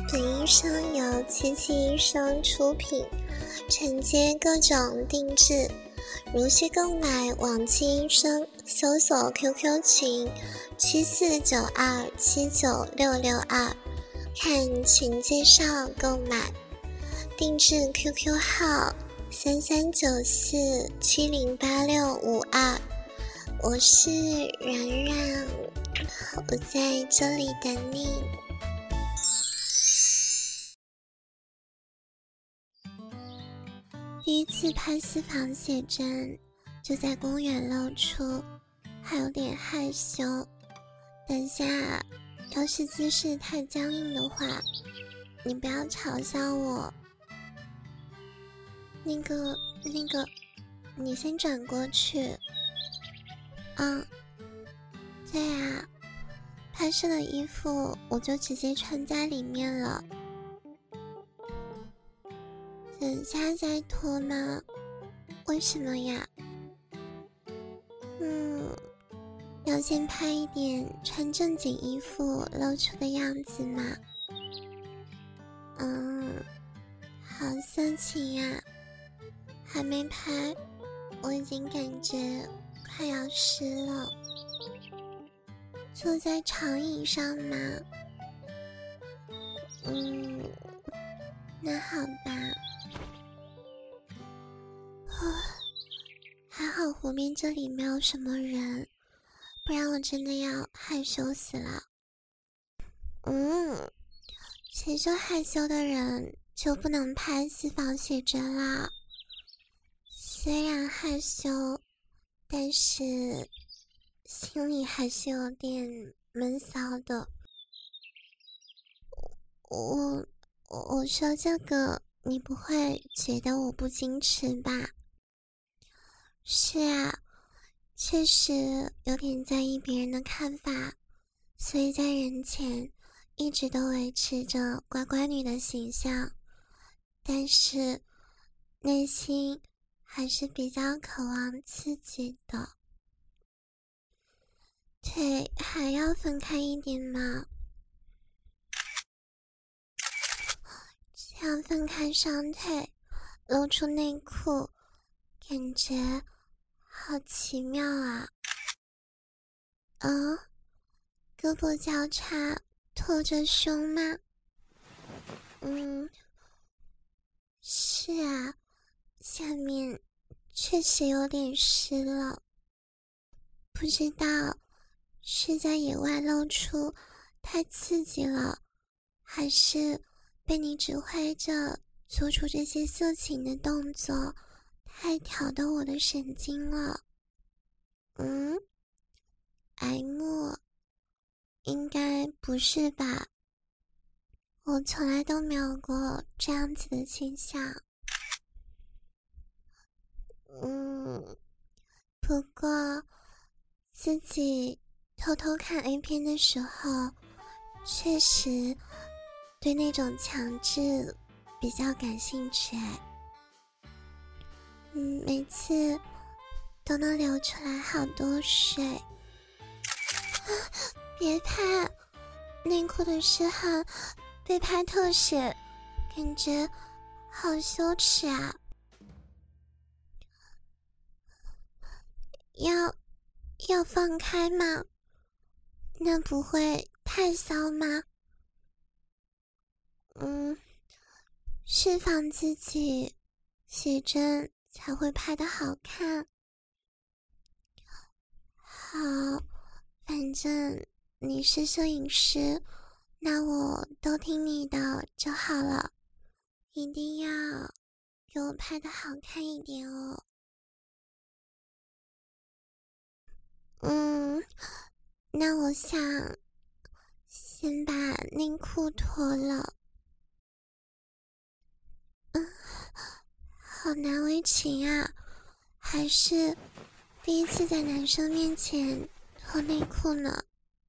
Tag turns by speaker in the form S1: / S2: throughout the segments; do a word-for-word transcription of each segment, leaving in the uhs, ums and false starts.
S1: 本医生由七七医生出品，承接各种定制，如需购买往期医生搜索 Q Q 群七四九二七九六六二，看群介绍购买，定制 Q Q 号三三九四七零八六五二。我是软软，我在这里等你。第一次拍私房写真就在公园露出，还有点害羞。等下要是姿势太僵硬的话，你不要嘲笑我。那个那个你先转过去。嗯，对啊，拍摄的衣服我就直接穿在里面了。等下再脱吗？为什么呀？嗯，要先拍一点穿正经衣服露出的样子嘛。嗯，好色情呀！还没拍，我已经感觉快要湿了。坐在长椅上吗？嗯，那好吧。还好湖边这里没有什么人，不然我真的要害羞死了。嗯，谁说害羞的人就不能拍私房写真啦？虽然害羞，但是心里还是有点闷骚的。我我我说这个你不会觉得我不矜持吧？是啊，确实有点在意别人的看法，所以在人前一直都维持着乖乖女的形象，但是内心还是比较渴望刺激的。腿还要分开一点吗？这样分开双腿，露出内裤，感觉好奇妙啊！嗯，胳膊交叉托着胸吗？嗯，是啊，下面确实有点湿了，不知道是在野外露出太刺激了，还是被你指挥着做出这些色情的动作太挑逗我的神经了。嗯 M 应该不是吧，我从来都没有过这样子的倾向。嗯，不过自己偷偷看 A 片的时候，确实对那种强制比较感兴趣。嗯，每次都能流出来好多水。别拍，内裤的湿汗被拍特写，感觉好羞耻啊！要要放开吗？那不会太骚吗？嗯，释放自己，写真才会拍得好看。好，反正你是摄影师，那我都听你的就好了，一定要给我拍得好看一点哦。嗯，那我想先把内裤脱了。嗯，好难为情啊，还是第一次在男生面前脱内裤呢。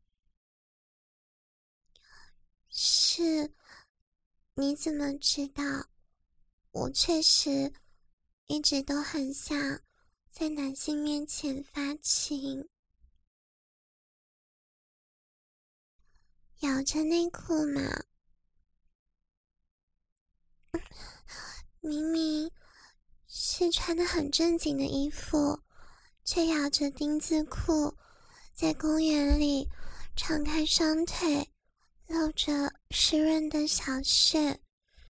S1: 是，你怎么知道？我确实一直都很想在男性面前发情。咬着内裤嘛， 明明是穿得很正经的衣服，却咬着丁字裤，在公园里敞开双腿，露着湿润的小穴。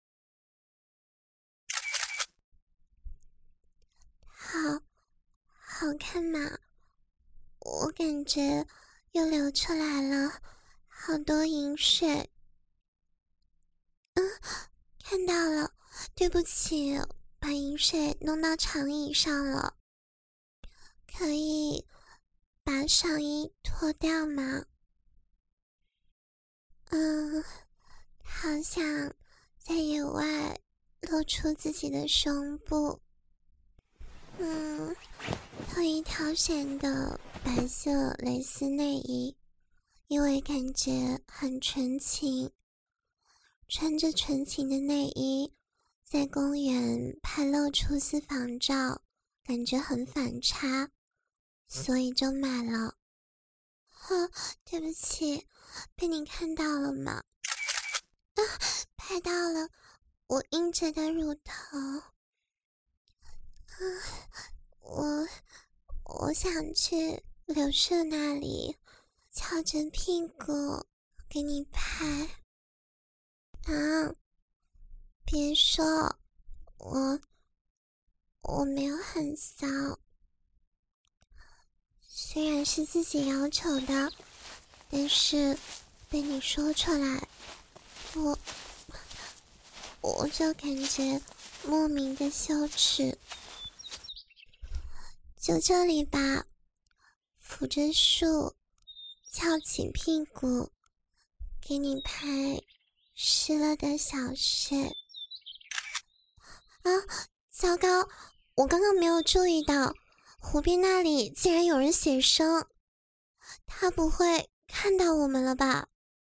S1: 好好看吗？我感觉又流出来了好多饮水。嗯，看到了，对不起，把饮水弄到长椅上了。可以把上衣脱掉吗？嗯，好想在野外露出自己的胸部。嗯，特意挑选的白色蕾丝内衣，因为感觉很纯情。穿着纯情的内衣，在公园拍露出私房照，感觉很反差，所以就买了。呵，对不起，被你看到了吗？啊，拍到了我阴着的乳头。啊，我我想去柳舍那里，翘着屁股给你拍。啊，别说，我我没有很骚，虽然是自己要求的，但是被你说出来，我我就感觉莫名的羞耻。就这里吧，扶着树，翘起屁股，给你拍湿了的小穴。啊，糟糕，我刚刚没有注意到湖边那里竟然有人写生，他不会看到我们了吧？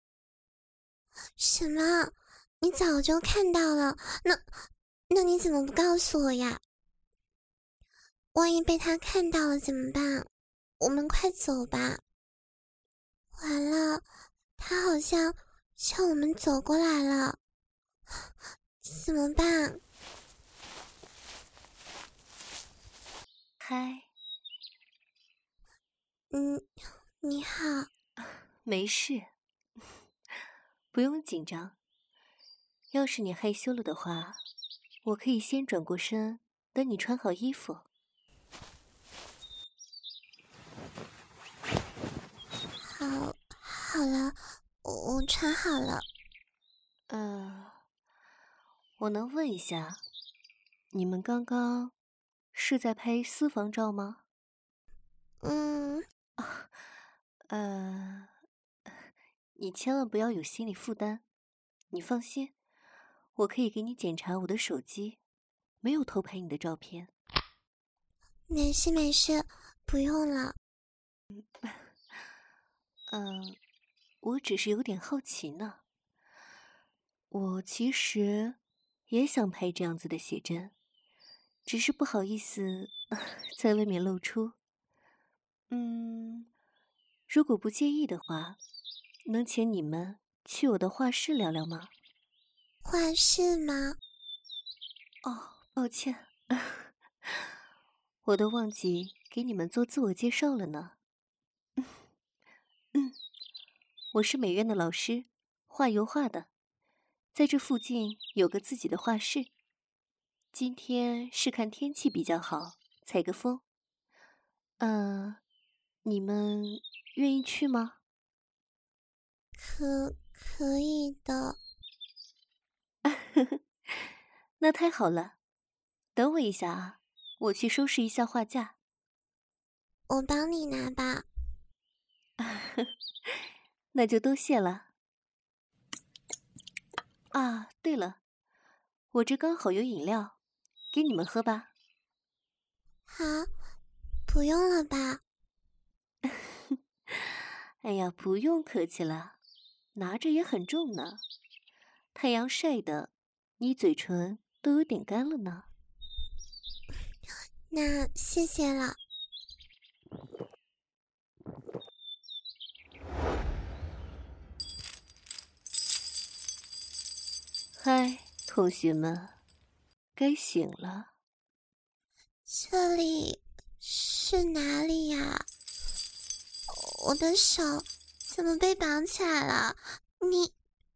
S1: 什么？你早就看到了？那那你怎么不告诉我呀？万一被他看到了怎么办？我们快走吧。完了，他好像向我们走过来了，怎么办？
S2: 嗨，
S1: 嗯，你好。
S2: 没事，不用紧张。要是你害羞了的话，我可以先转过身，等你穿好衣服。
S1: 好，好了，我我穿好了。
S2: 呃，我能问一下，你们刚刚是在拍私房照吗？
S1: 嗯，
S2: 啊，呃，你千万不要有心理负担，你放心，我可以给你检查我的手机，没有偷拍你的照片。
S1: 没事没事，不用了。
S2: 嗯，我只是有点好奇呢。我其实也想拍这样子的写真，只是不好意思在外面露出。嗯，如果不介意的话，能请你们去我的画室聊聊吗？
S1: 画室吗？
S2: 哦，抱歉，我都忘记给你们做自我介绍了呢。嗯，我是美院的老师，画油画的，在这附近有个自己的画室。今天是看天气比较好，采个风。呃，你们愿意去吗？
S1: 可可以的。
S2: 那太好了，等我一下啊，我去收拾一下画架。
S1: 我帮你拿吧。
S2: 那就多谢了。啊，对了，我这刚好有饮料，给你们喝吧。
S1: 好，不用了吧？
S2: 哎呀，不用客气了，拿着也很重呢。太阳晒的，你嘴唇都有点干了呢。
S1: 那谢谢了。
S2: 嗨，同学们， 该醒了。
S1: 这里是哪里呀？我的手怎么被绑起来了？你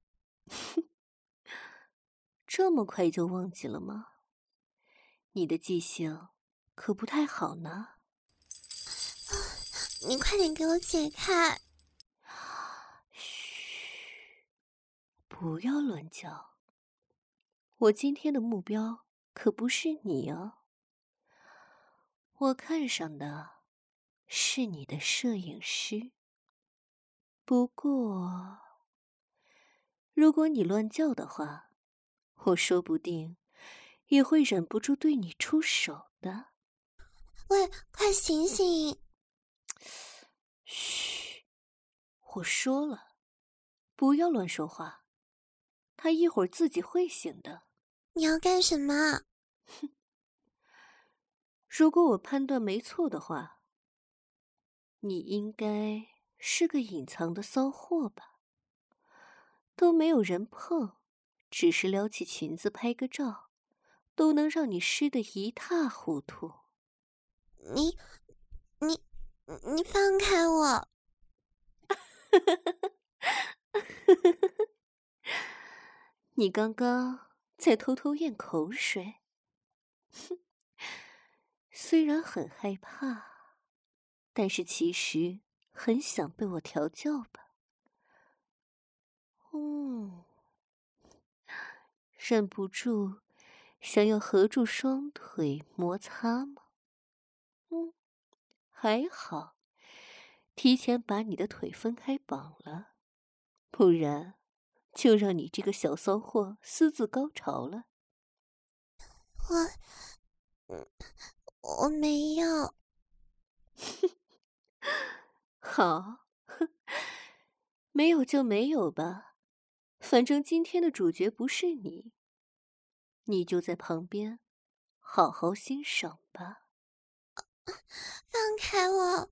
S2: 这么快就忘记了吗？你的记性可不太好呢。
S1: 你快点给我解开！
S2: 嘘，不要乱叫。我今天的目标可不是你哦，我看上的是你的摄影师。不过，如果你乱叫的话，我说不定也会忍不住对你出手的。
S1: 喂，快醒醒！
S2: 嘘，我说了，不要乱说话，他一会儿自己会醒的。
S1: 你要干什么？
S2: 如果我判断没错的话，你应该是个隐藏的骚货吧？都没有人碰，只是撩起裙子拍个照，都能让你湿得一塌糊涂。
S1: 你、你、你放开我！
S2: 你刚刚在偷偷咽口水？哼，虽然很害怕，但是其实很想被我调教吧。嗯，忍不住想要合住双腿摩擦吗？嗯，还好，提前把你的腿分开绑了，不然就让你这个小骚货私自高潮了。
S1: 我，嗯，我没有。
S2: 好，没有就没有吧，反正今天的主角不是你，你就在旁边好好欣赏吧。
S1: 放开我！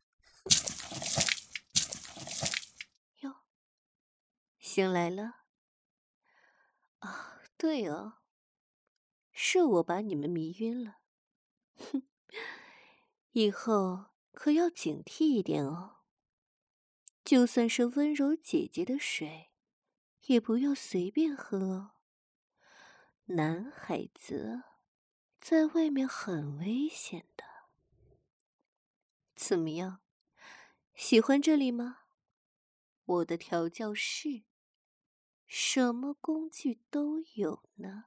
S2: 哟，醒来了啊？对哦，是我把你们迷晕了。哼，以后可要警惕一点哦。就算是温柔姐姐的水，也不要随便喝哦。男孩子在外面很危险的。怎么样，喜欢这里吗？我的调教室，什么工具都有呢。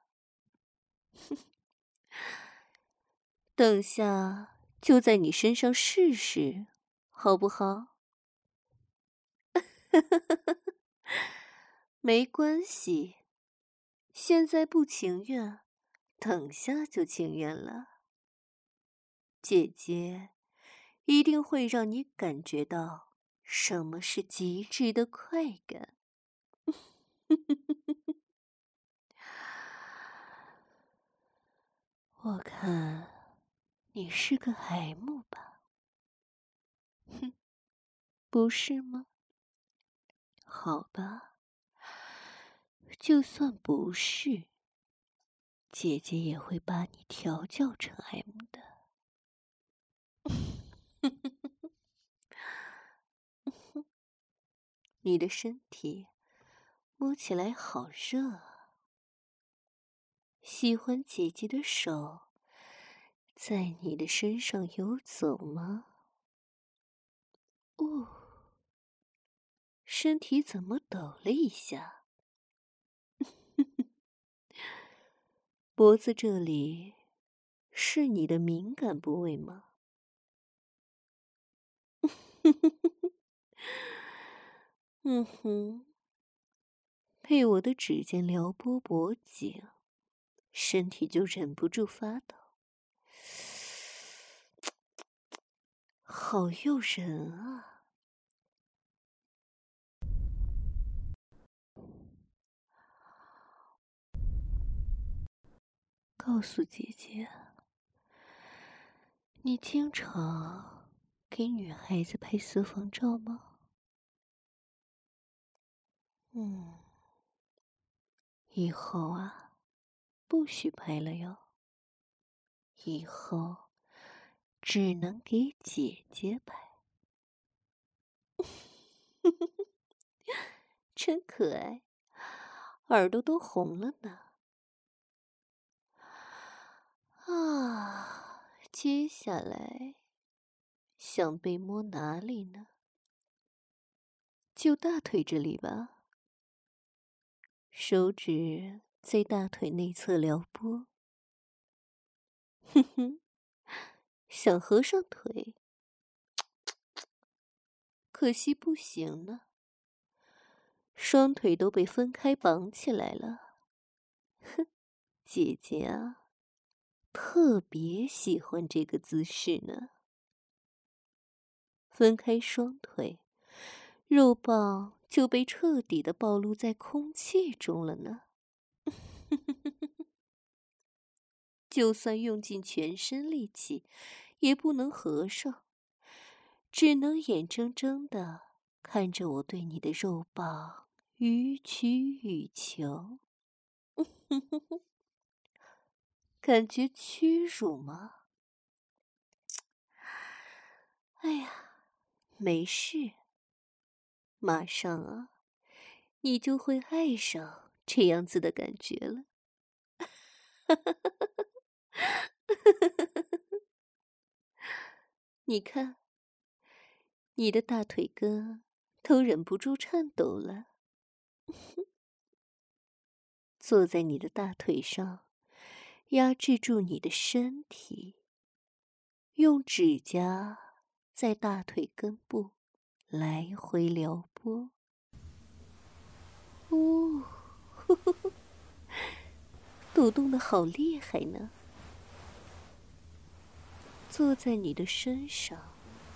S2: 等下就在你身上试试，好不好？没关系，现在不情愿，等下就情愿了。姐姐一定会让你感觉到什么是极致的快感。我看你是个海母吧？哼，不是吗？好吧，就算不是，姐姐也会把你调教成 M 的。你的身体摸起来好热啊，喜欢姐姐的手在你的身上游走吗？哦，身体怎么抖了一下？脖子这里是你的敏感部位吗？嗯哼，被我的指尖撩拨脖颈，身体就忍不住发抖，好诱人啊！告诉姐姐，你经常给女孩子拍私房照吗？嗯，以后啊，不许拍了哟。 以后只能给姐姐拍。真可爱，耳朵都红了呢。啊，接下来想被摸哪里呢？就大腿这里吧。手指在大腿内侧撩拨。哼哼，想合上腿，可惜不行呢。双腿都被分开绑起来了。哼，姐姐啊，特别喜欢这个姿势呢。分开双腿，肉棒就被彻底的暴露在空气中了呢。就算用尽全身力气，也不能合上，只能眼睁睁的看着我对你的肉棒予取予求。感觉屈辱吗？哎呀，没事，马上啊，你就会爱上这样子的感觉了。你看，你的大腿根都忍不住颤抖了。坐在你的大腿上，压制住你的身体，用指甲在大腿根部来回撩拨。哦，呵呵呵，抖动的好厉害呢。坐在你的身上，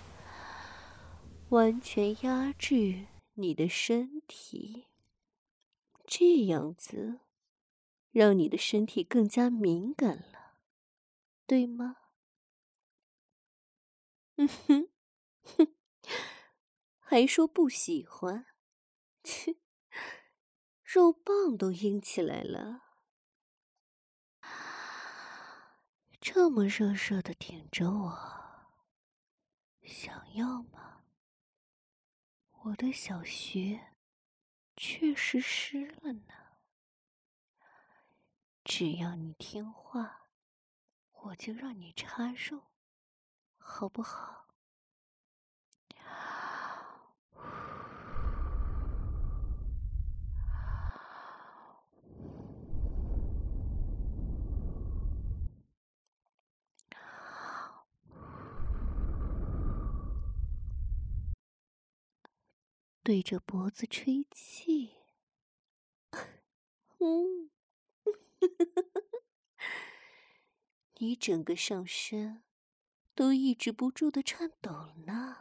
S2: 完全压制你的身体，这样子让你的身体更加敏感了，对吗？嗯哼，哼，还说不喜欢，切，肉棒都硬起来了。这么热热的挺着我，想要吗？我的小穴确实湿了呢。只要你听话，我就让你插肉，好不好？对着脖子吹气，嗯，你整个上身都抑制不住的颤抖了呢。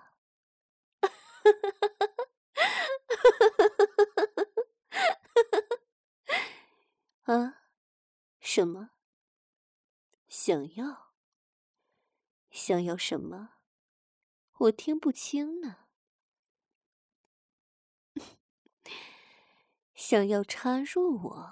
S2: 啊？什么？想要？想要什么？我听不清呢。想要插入我？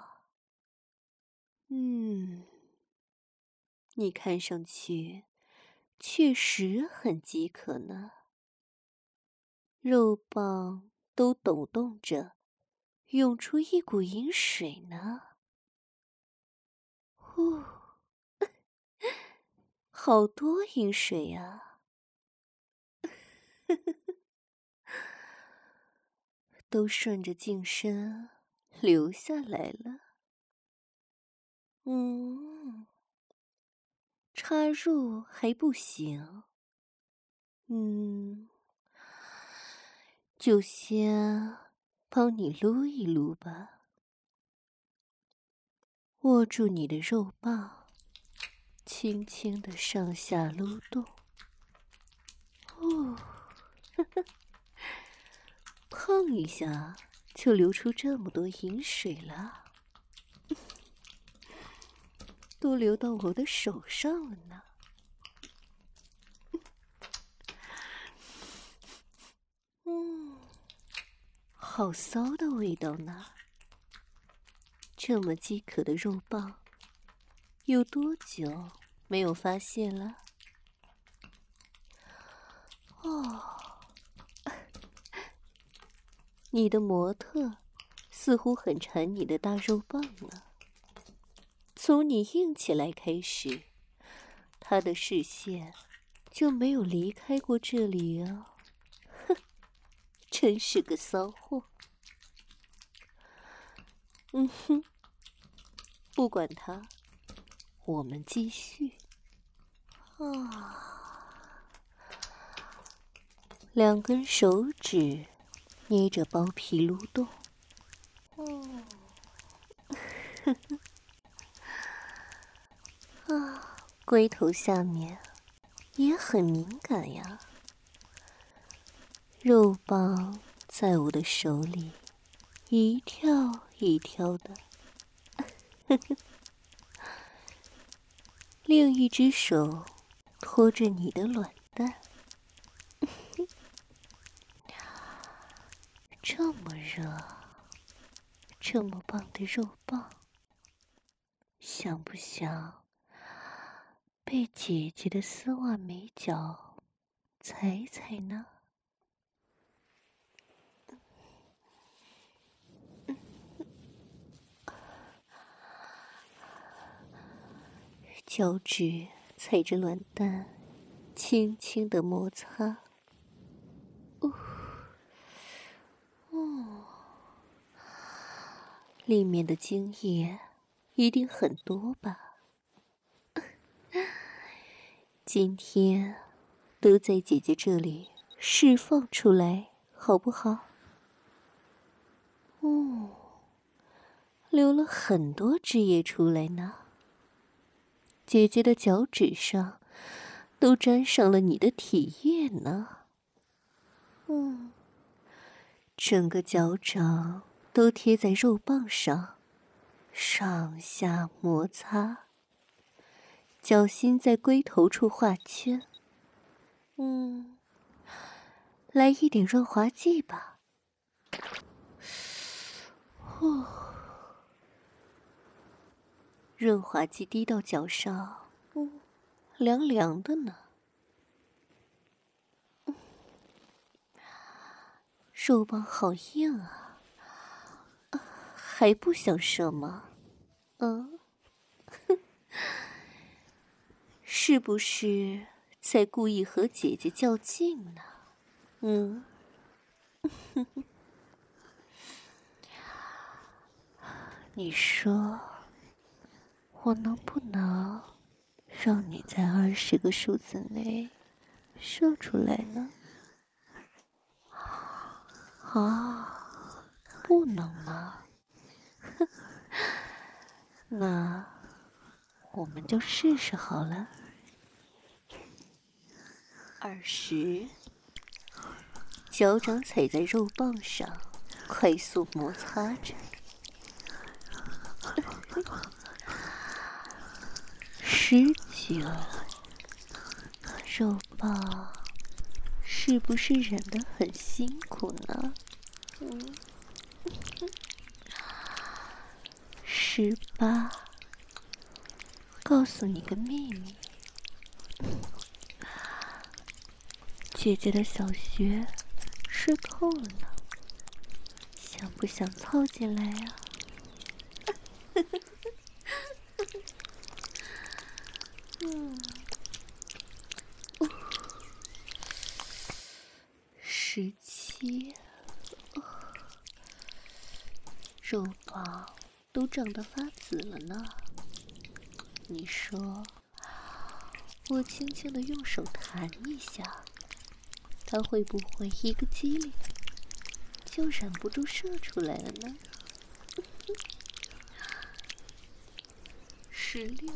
S2: 嗯，你看上去确实很饥渴呢。肉棒都抖动着，涌出一股饮水呢。呼，好多饮水呀！都顺着茎身流下来了。嗯，插入还不行。嗯，就先帮你撸一撸吧。握住你的肉棒，轻轻的上下撸动。哦，呵呵，碰一下就流出这么多饮水了，都流到我的手上了呢。嗯，好骚的味道呢。这么饥渴的肉棒，有多久没有发现了？哦，你的模特似乎很馋你的大肉棒了。从你硬起来开始，他的视线就没有离开过这里啊！哼，真是个骚货。嗯哼，不管他，我们继续。啊，两根手指捏着包皮蠕动。哦，呵呵。啊，龟头下面也很敏感呀。肉棒在我的手里一跳一跳的，呵呵。另一只手托着你的卵蛋，这么热，这么棒的肉棒，想不想被姐姐的丝袜美脚踩踩呢？脚趾踩着卵蛋，轻轻地摩擦。哦，哦，里面的精液一定很多吧？今天都在姐姐这里释放出来，好不好？哦，流了很多汁液出来呢。姐姐的脚趾上都沾上了你的体液呢。嗯，整个脚掌都贴在肉棒上，上下摩擦，脚心在龟头处画圈。嗯，来一点润滑剂吧。哦，润滑剂滴到脚上，嗯，凉凉的呢。嗯，肉棒好硬啊，啊，还不想射吗？嗯，哼，是不是在故意和姐姐较劲呢？嗯，你说，我能不能让你在二十个数字内射出来呢？啊，不能吗？哼，那我们就试试好了。二十，脚掌踩在肉棒上，快速摩擦着。十九，肉棒是不是忍得很辛苦呢？嗯，十八，告诉你个秘密，姐姐的小穴湿透了呢，想不想凑进来呀？嗯，哦，十七，哦，肉棒都长得发紫了呢。你说，我轻轻地用手弹一下，它会不会一个机灵就忍不住射出来了呢？十六，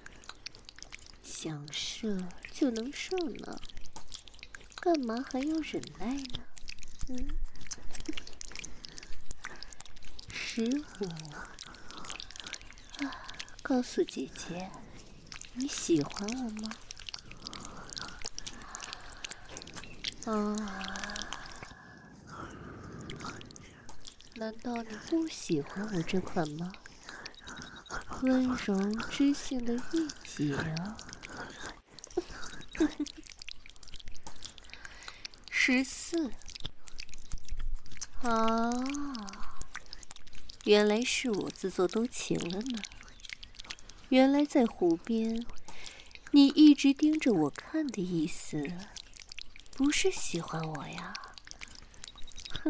S2: 想射就能射呢，干嘛还要忍耐呢？嗯。十五，啊，告诉姐姐，你喜欢我吗？啊，难道你不喜欢我这款吗？温柔知性的御姐啊！ 十四。啊，原来是我自作多情了呢。原来在湖边，你一直盯着我看的意思，不是喜欢我呀？哼，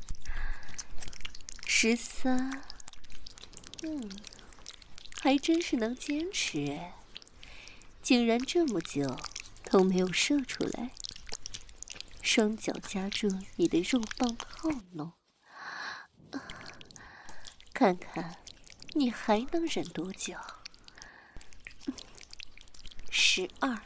S2: 十三，嗯，还真是能坚持哎，竟然这么久都没有射出来。双脚夹住你的肉棒套弄，啊，看看你还能忍多久？十二，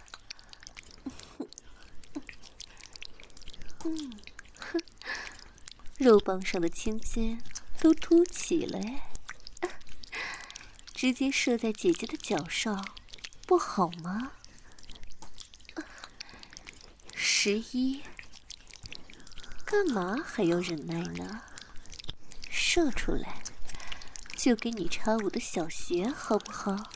S2: 嗯，哼，肉棒上的青筋都凸起了哎，直接射在姐姐的脚上，不好吗？十一，干嘛还要忍耐呢？射出来，就给你插我的小穴，好不好？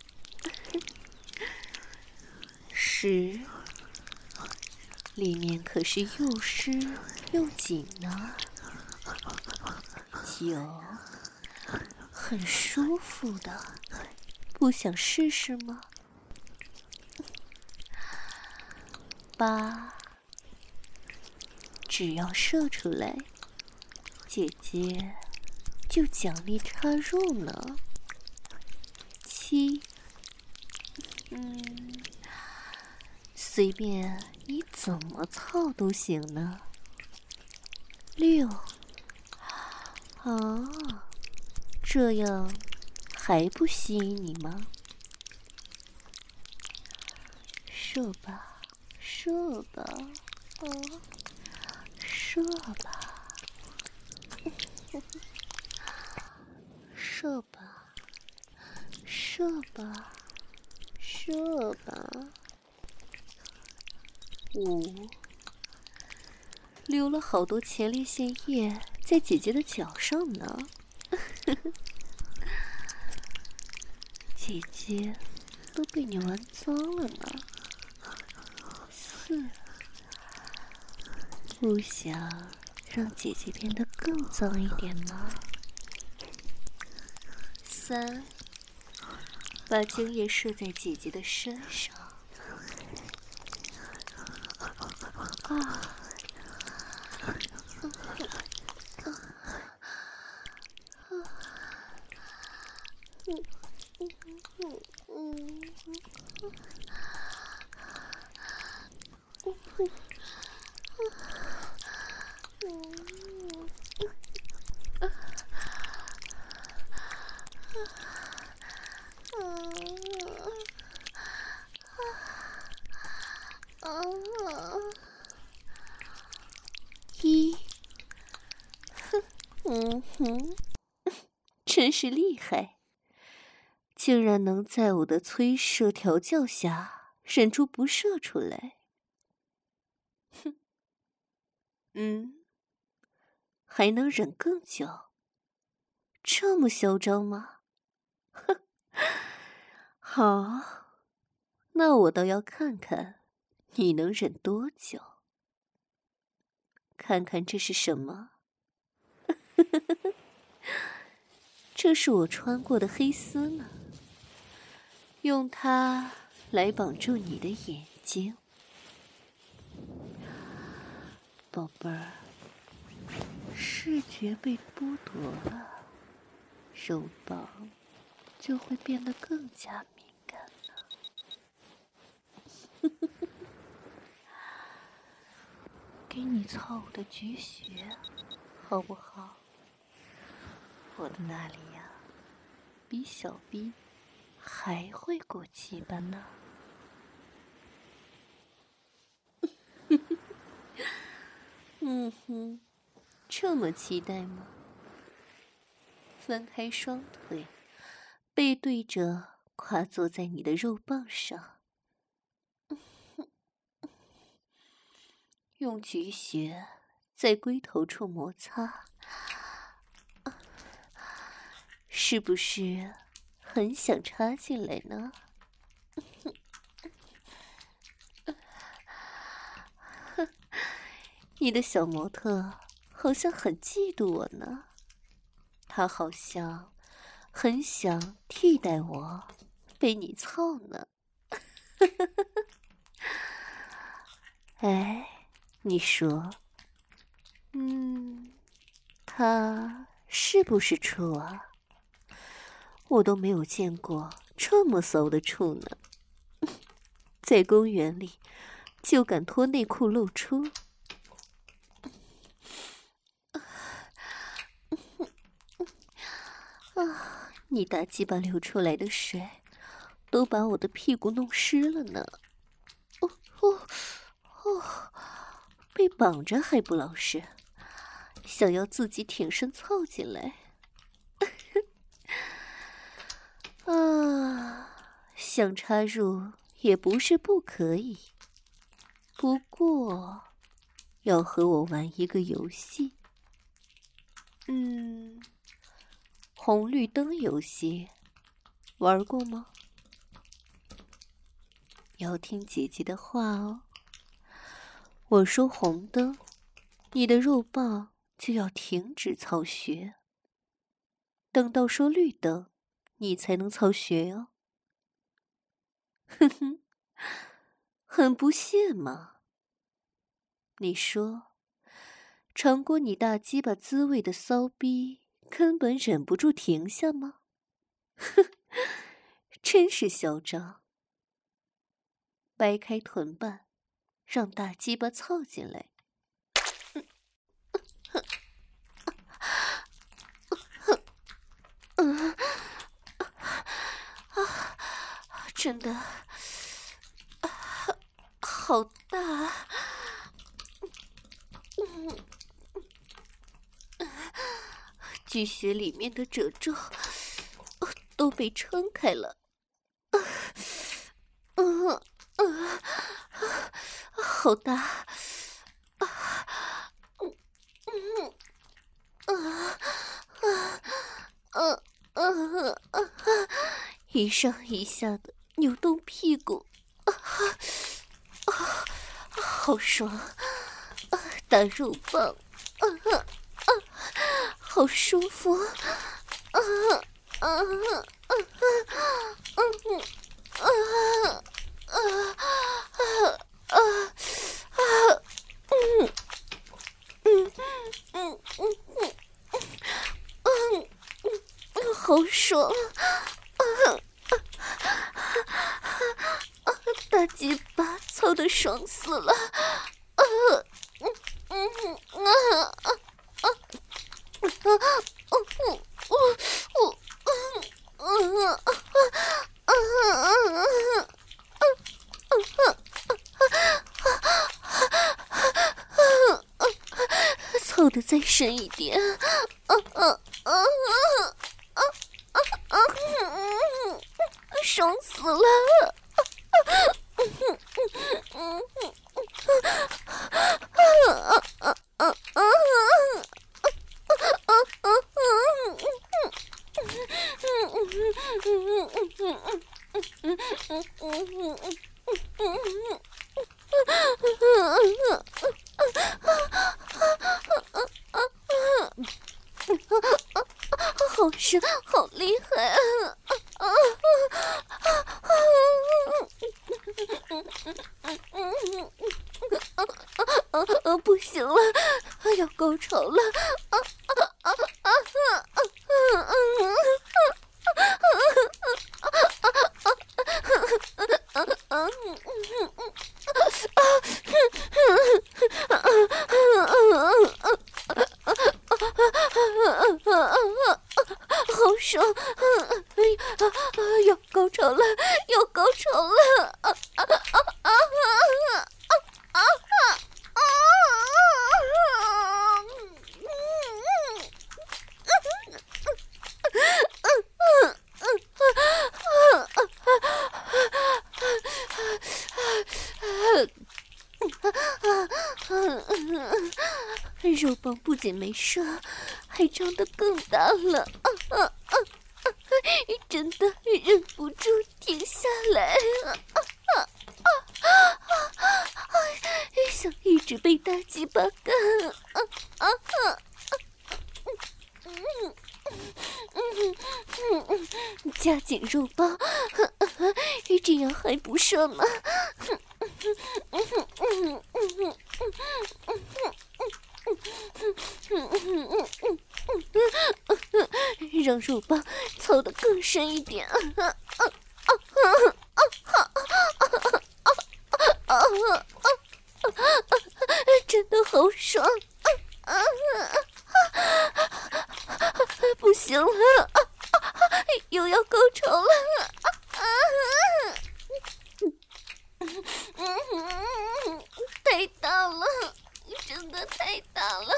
S2: 十，里面可是又湿又紧呢。九，很舒服的，不想试试吗？八，只要射出来，姐姐就奖励插入呢。七，嗯，随便你怎么操都行呢。六，啊，这样还不吸引你吗？射吧，射吧，啊，射吧，射吧，射吧，射吧。五，流了好多前列腺液在姐姐的脚上呢。姐姐都被你玩脏了呢。四，不想让姐姐变得更脏一点吗？三，把精液射在姐姐的身上。啊，一，哼，嗯哼，真是厉害，竟然能在我的催射调教下忍住不射出来。哼，嗯，还能忍更久？这么嚣张吗？哼，好，那我倒要看看你能忍多久。看看这是什么？这是我穿过的黑丝呢，用它来绑住你的眼睛。宝贝儿，视觉被剥夺了，肉棒就会变得更加敏感了。给你操我的绝学，好不好？我的那里呀，比小逼还会过气吧呢。嗯哼，这么期待吗？分开双腿，背对着跨坐在你的肉棒上，用菊穴在龟头处摩擦，是不是很想插进来呢？ 你的小模特好像很嫉妒我呢，他好像很想替代我被你操呢。哎，你说，嗯，他是不是处啊？我都没有见过这么骚的处呢，在公园里就敢脱内裤露出。啊，你大鸡巴流出来的水都把我的屁股弄湿了呢。哦哦哦，被绑着还不老实，想要自己挺身凑进来。啊，想插入也不是不可以，不过要和我玩一个游戏。嗯，红绿灯游戏玩过吗？要听姐姐的话哦。我说红灯，你的肉棒就要停止操穴。等到说绿灯，你才能操穴哦。哼哼，很不屑嘛。你说，尝过你大鸡巴滋味的骚逼，根本忍不住停下吗？哼，真是嚣张。掰开臀瓣，让大鸡巴操进来。嗯，啊，真的，好大。嗯，巨穴里面的褶皱都被撑开了。嗯嗯，好大。嗯嗯啊啊啊啊啊！一上一下的扭动屁股，啊啊，好爽！啊，打肉棒，啊啊，好舒服！啊啊啊啊啊啊啊啊啊啊！嗯嗯嗯嗯嗯嗯嗯，好爽！啊啊！大鸡巴操得爽死了！啊嗯嗯啊啊啊啊！哦哦哦哦啊啊啊啊！操得再深一点！啊啊啊啊啊啊！爽死了！好深，好厉害啊！啊，不行了，要高潮了！啊啊啊啊啊啊！好爽！要高潮了，要高潮了！啊啊啊啊啊啊！肉棒不仅没射，还张得更大了！啊啊啊！真的忍不住停下来！啊啊啊啊！想一直被大鸡巴干！ 加紧肉包，这样还不射吗？让肉包操得更深一点。真的好爽！不行了，又要高潮了！太大了，真的太大了！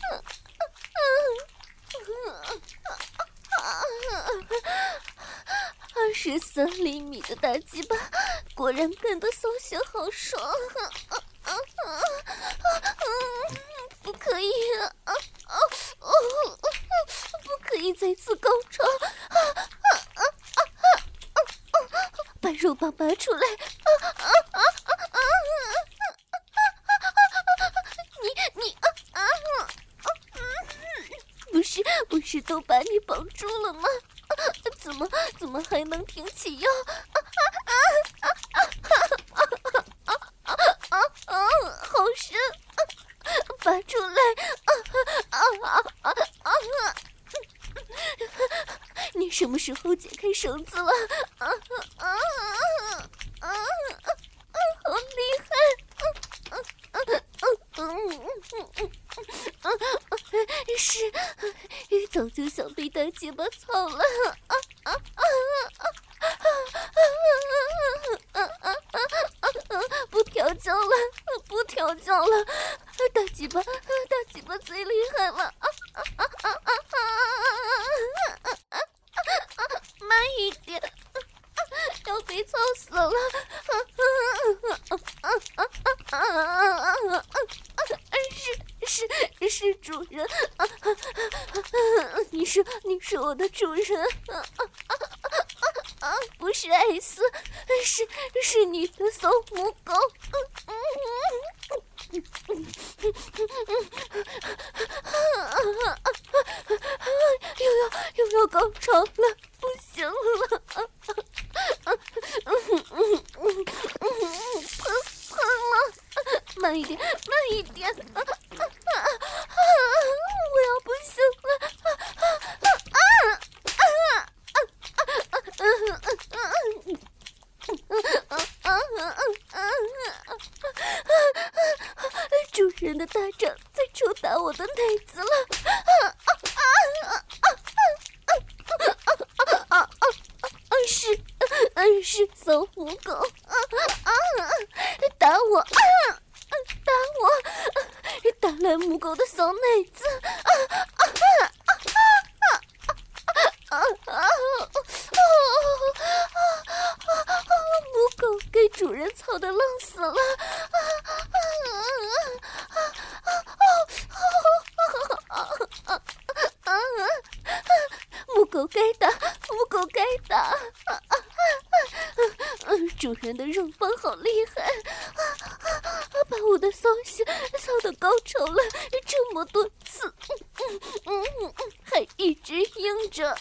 S2: 二十三厘米的大鸡巴，果然干得骚性好爽！不可以，不可以再次高潮！把肉棒拔出来！你你不是不是都把你绑住了吗？怎么怎么还能挺起腰？好深！拔出来！你什么时候解开绳子了？好厉害！是，早就想被大鸡巴操了。不调教了，不调教了，大鸡巴，大鸡巴最厉害了！慢一点，要被操死了！是是是，主人，你是你是我的主人，不是艾斯，是是你的骚母狗。又要又要高潮了，不行了！喷喷了，慢一点，慢一点！我要不行了！主人的大掌在抽打我的奶子了！是是骚母狗！打我！打我！打烂母狗的小奶子！母狗给主人操得浪死了！母狗该打，母狗该打！主人的肉棒好厉害，把我的骚性操到高潮了这么多次，还一直硬着。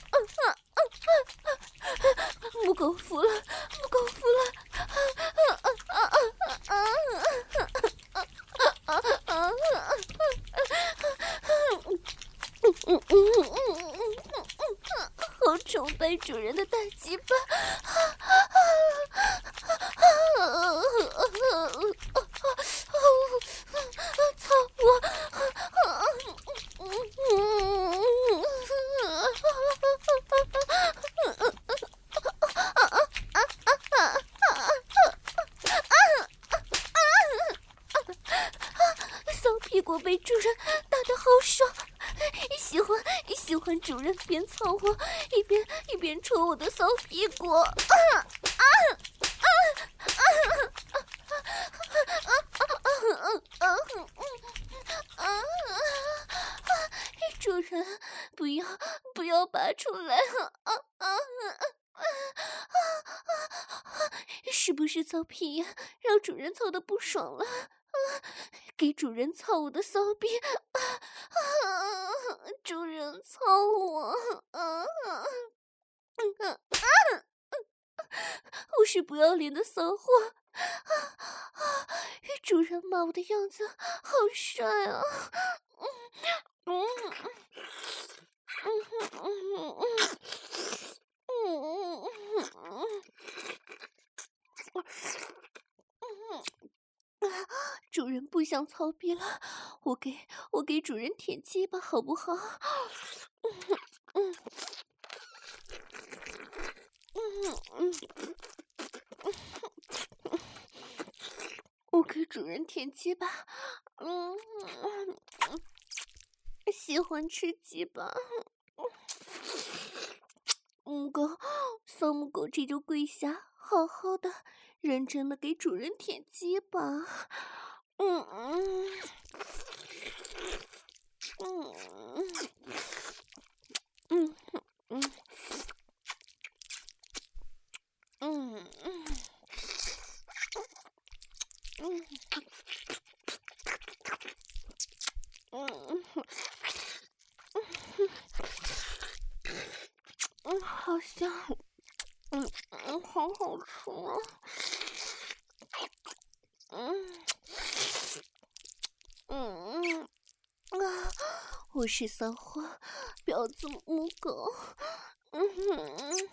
S2: 母狗服了，母狗服了！好崇拜主人的大鸡巴！操我！骚屁股被主人打得好爽，喜欢喜欢主人边操我一边一边戳我的骚屁股。啊啊啊啊啊！主人，不要不要拔出来！啊啊啊！是不是骚屁呀？让主人操得不爽了？给主人操我的骚逼！主人操我！啊啊！ 不是不要脸的骚货！啊啊！主人骂我的样子好帅啊！嗯嗯嗯嗯嗯嗯嗯嗯，主人不想操逼了，我给我给主人舔鸡巴好不好？嗯嗯嗯嗯。我给主人舔鸡巴，嗯，喜欢吃鸡巴。母狗，骚母狗，这就跪下，好好的、认真的给主人舔鸡巴。嗯嗯嗯嗯嗯嗯嗯嗯。嗯嗯，好香，嗯嗯，好好吃啊，嗯嗯啊，我是骚货，婊子母狗，嗯哼，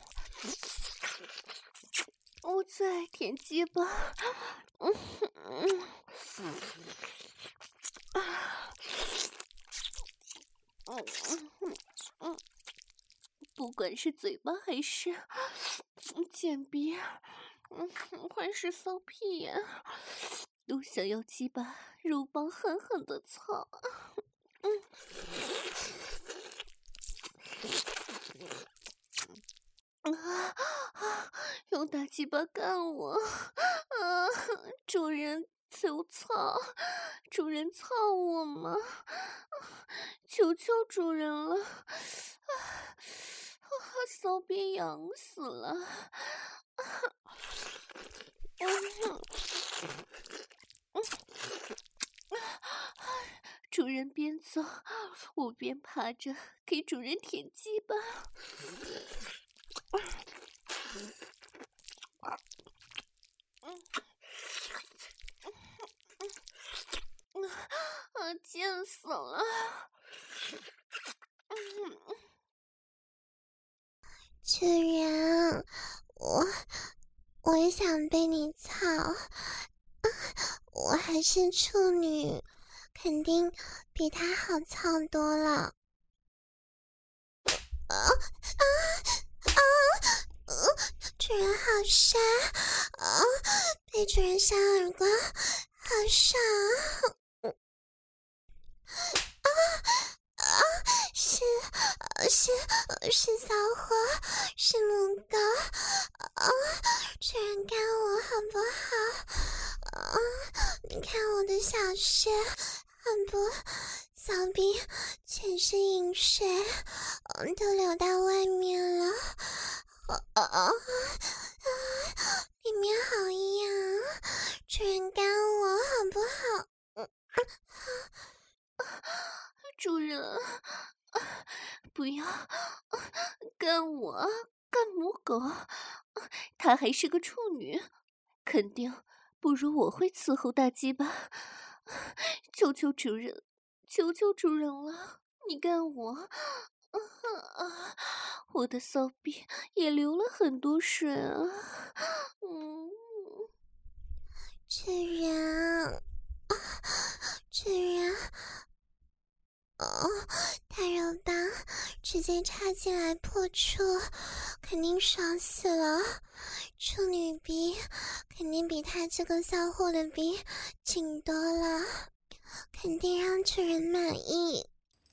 S2: 我最爱舔鸡巴，嗯嗯啊，嗯嗯嗯。不管是嘴巴还是贱逼，嗯，还是骚屁眼，都想要鸡巴肉棒狠狠的操。嗯啊啊！用大鸡巴干我！啊！主人求操！主人操我吗？求求主人了！啊！骚逼痒死了！嗯嗯主人边走，我边爬着给主人舔鸡巴。啊，贱死了！
S1: 主人，我我也想被你操，我还是处女，肯定比他好操多了。啊啊啊！呃，主人好帅啊！被主人扇耳光，好爽啊！啊！是是是骚货，是母狗啊！主人干我好不好？啊！你看我的小穴，很不小臂全是饮水，嗯，都流到外面了。啊啊啊！里面好痒，主人干我好不好？嗯
S2: 主人，不要干我，干母狗，她还是个处女，肯定不如我会伺候大鸡巴。求求主人，求求主人了，你干我！啊，我的骚逼也流了很多水啊！嗯，
S1: 主人，主人。哦，大肉棒直接插进来破处，肯定爽死了。处女逼肯定比他这个骚货的逼紧多了，肯定让主人满意。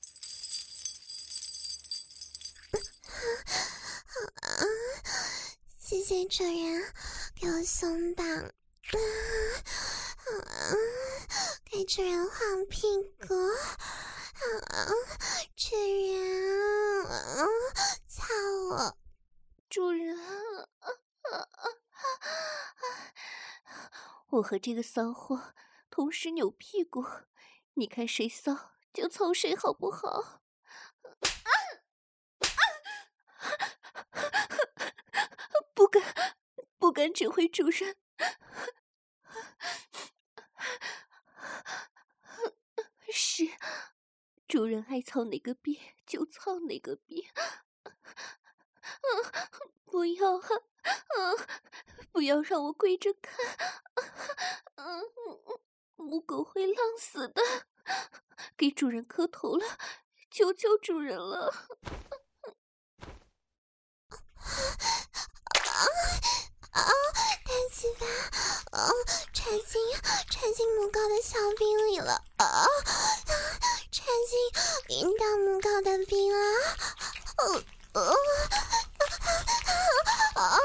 S1: 啊，谢谢主人给我松绑。啊啊，给主人晃屁股。啊！主人，啊，操我！
S2: 主人，啊啊啊啊！我和这个骚货同时扭屁股，你看谁骚就操谁好不好？啊啊！不敢，不敢然指挥主人。是，主人爱操哪个逼就操哪个逼。不要啊！嗯，不要让我跪着看。嗯，母狗会浪死的。给主人磕头了，求求主人了。
S1: 啊！大鸡巴，啊！插进插进母狗的小逼里了，啊！插进阴道母狗的逼了，哦哦啊啊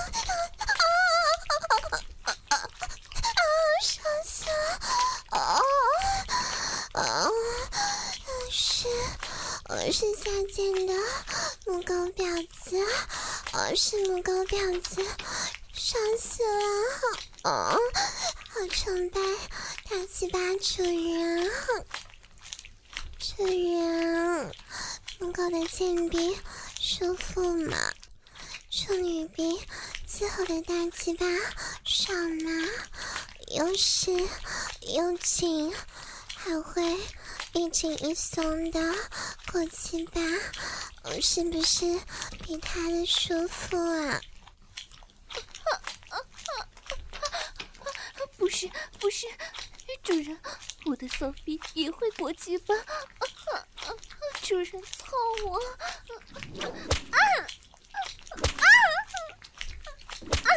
S1: 啊！伤死了！啊啊！是我是下贱的母狗婊子，我是母狗婊子。伤死了！哦，好崇拜大鸡巴主人，主人，母狗的贱逼舒服吗？处女逼最后的大鸡巴爽吗？又湿又紧，还会一紧一松的过鸡巴，是不是比他的舒服啊？
S2: 不是不是，主人，我的骚逼也会裹鸡巴。主人操我！啊啊啊！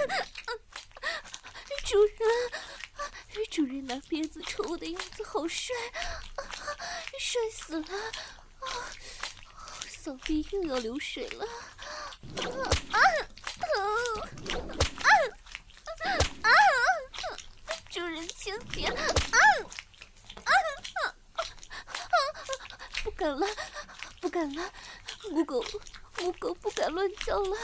S2: 主人，主人拿鞭子抽我的样子好帅，帅死了！骚逼又要流水了。啊啊啊！主人轻点！啊啊啊！不敢了，不敢了，母狗，母狗不敢乱叫了。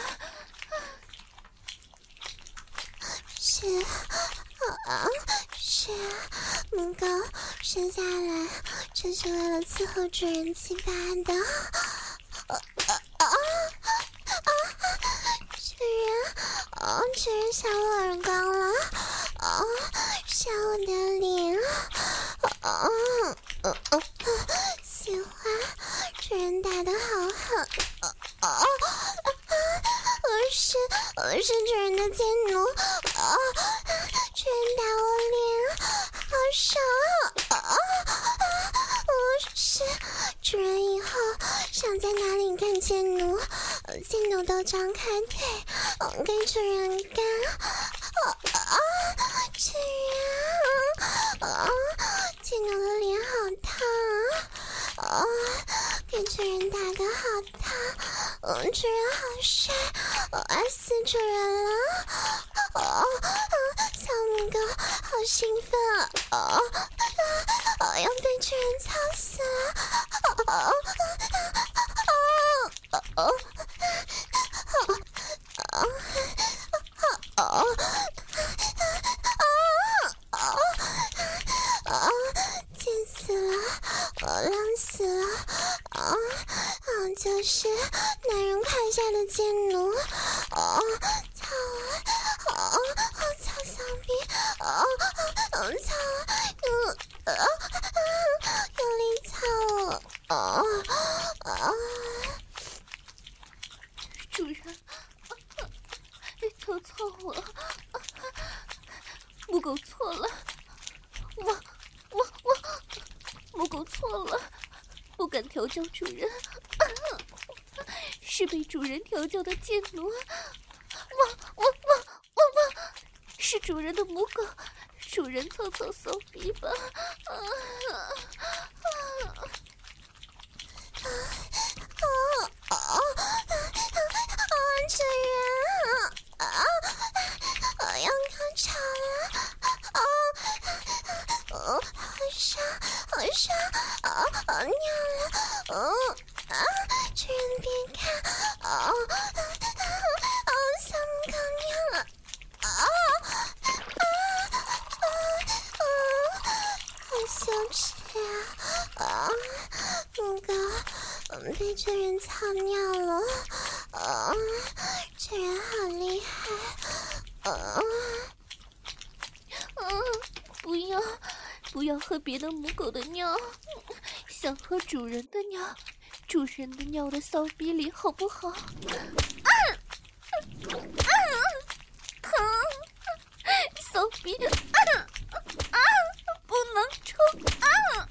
S1: 是啊，是啊，母狗生下来就是为了伺候主人鸡巴的。啊啊啊啊！主人，哦，主人扇我耳光了。哦，扇我的脸，哦，哦哦，喜欢主人打得好狠，哦哦，我是我是主人的贱奴，哦，主人打我脸，好爽，哦，我是主人以后想在哪里干贱奴，贱奴都张开腿，我给主人干。啊啊！主人，啊，贱奴的脸好烫啊！啊，给主人打得好烫，嗯，主人好帅，我爱死主人了！啊啊！小母狗好兴奋啊！啊啊！要被主人操死了！啊啊啊啊啊！啊啊啊！啊！贱死了，我浪死了！啊啊！就是男人胯下的贱奴！啊！操我！啊！操小逼！啊！操我！嗯啊！用力操我！啊啊！
S2: 主人，操操我！母狗错了，我我我，母狗错了，不敢调教主人，是被主人调教的贱奴。我我我我我，是主人的母狗，主人操操骚逼吧！啊啊啊！
S1: 啊啊！主人啊！我要高潮了！啊！哦，好爽，好爽！啊，好尿了！哦啊！主人别看！啊啊！小母狗尿了！啊啊啊啊！好羞耻啊！啊，母狗，我们被主人操尿了！啊，主人好厉害！啊
S2: 要喝别的母狗的尿，想喝主人的尿，主人的尿的骚逼里好不好？啊啊！疼！骚逼！啊啊！不能抽！啊！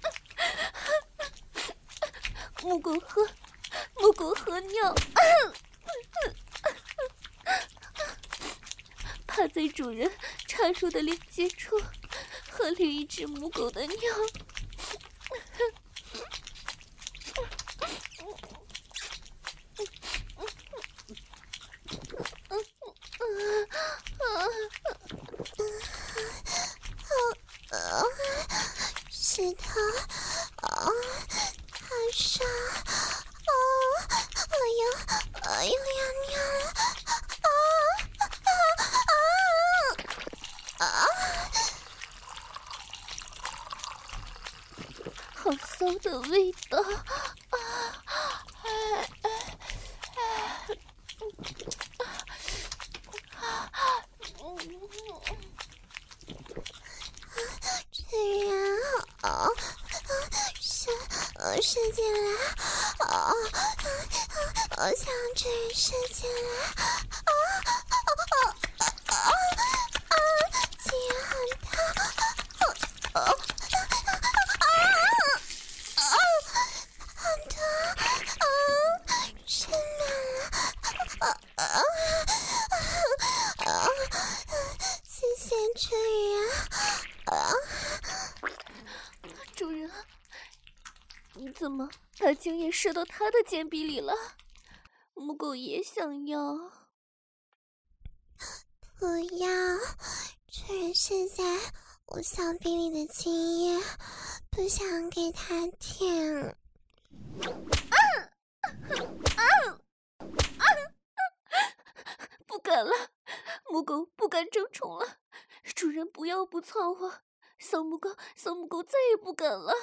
S2: 母狗喝，母狗喝尿，啊、趴在主人插入的连接处，喝另一只母狗的尿。
S1: 石头，啊，好爽，哦，我又，我又要尿了，啊啊啊啊！
S2: 好骚的味道啊！哎哎哎！
S1: 主人好，射，射进来，啊，我想主人射进来，啊啊啊啊啊！竟然很烫，啊啊啊啊！很烫，啊，射满了，啊啊啊！谢谢主人，啊。
S2: 主人，你怎么把精液射到他的肩壁里了？母狗也想要。
S1: 不要，主人射在我小臂里的精液，不想给他舔。
S2: 啊啊啊！不敢了，母狗不敢争宠了。主人不要不操我，小母狗，小母狗再也不敢了。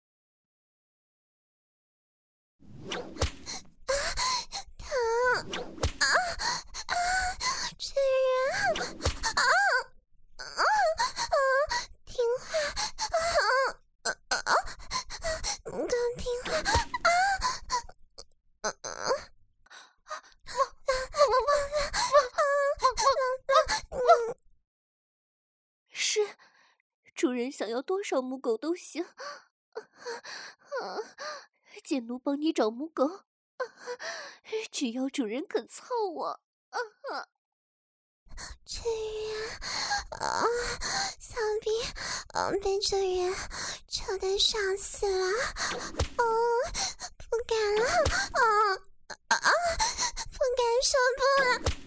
S1: 啊，疼！啊啊！主人，啊啊啊！听话，啊啊啊！母狗听话，啊啊啊！
S2: 是，主人想要多少母狗都行。啊，贱奴帮你找母狗，只要主人肯操我。啊，
S1: 主人，啊，小臂，啊，被主人抽得爽死了，哦，不敢了，啊啊啊！不敢，受不了。